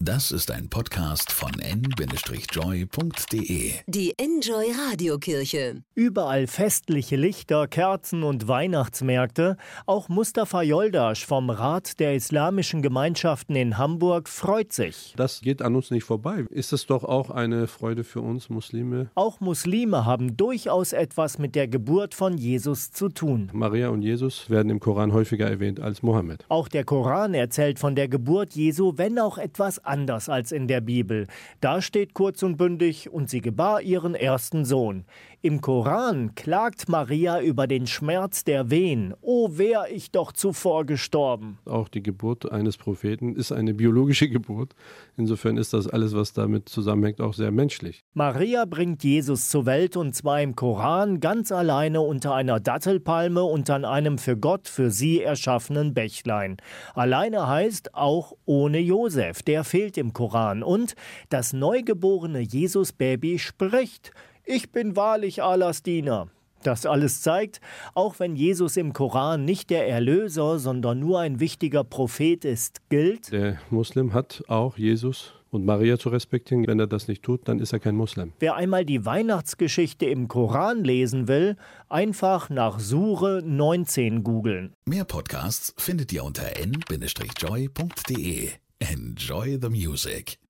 Das ist ein Podcast von n-joy.de. Die Enjoy Radiokirche. Überall festliche Lichter, Kerzen und Weihnachtsmärkte. Auch Mustafa Yoldaş vom Rat der Islamischen Gemeinschaften in Hamburg freut sich. Das geht an uns nicht vorbei. Ist es doch auch eine Freude für uns Muslime? Auch Muslime haben durchaus etwas mit der Geburt von Jesus zu tun. Maria und Jesus werden im Koran häufiger erwähnt als Mohammed. Auch der Koran erzählt von der Geburt Jesu, wenn auch etwas anders als in der Bibel. Da steht kurz und bündig: und sie gebar ihren ersten Sohn. Im Koran klagt Maria über den Schmerz der Wehen. Oh, wär ich doch zuvor gestorben. Auch die Geburt eines Propheten ist eine biologische Geburt. Insofern ist das alles, was damit zusammenhängt, auch sehr menschlich. Maria bringt Jesus zur Welt, und zwar im Koran ganz alleine unter einer Dattelpalme und an einem für Gott, für sie erschaffenen Bächlein. Alleine heißt auch ohne Josef, der fehlt im Koran. Und das neugeborene Jesus-Baby spricht: Ich bin wahrlich Allahs Diener. Das alles zeigt, auch wenn Jesus im Koran nicht der Erlöser, sondern nur ein wichtiger Prophet ist, gilt: Der Muslim hat auch Jesus und Maria zu respektieren. Wenn er das nicht tut, dann ist er kein Muslim. Wer einmal die Weihnachtsgeschichte im Koran lesen will, einfach nach Sure 19 googeln. Mehr Podcasts findet ihr unter n-joy.de. Enjoy the music.